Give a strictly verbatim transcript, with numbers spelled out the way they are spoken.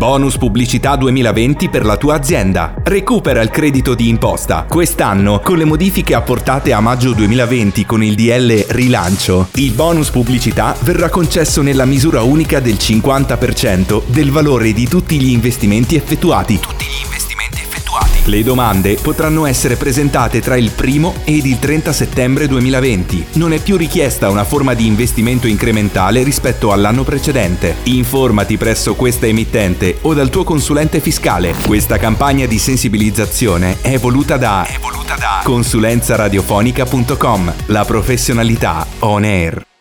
Bonus pubblicità duemilaventi per la tua azienda. Recupera il credito di imposta. Quest'anno, con le modifiche apportate a maggio duemilaventi con il D L Rilancio, il bonus pubblicità verrà concesso nella misura unica del cinquanta per cento del valore di tutti gli investimenti effettuati. Tutti gli investimenti effettuati. Le domande potranno essere presentate tra il primo ed il trenta settembre duemilaventi. Non è più richiesta una forma di investimento incrementale rispetto all'anno precedente. Informati presso questa emittente o dal tuo consulente fiscale. Questa campagna di sensibilizzazione è voluta da, è voluta da consulenza radiofonica punto com. La professionalità on air.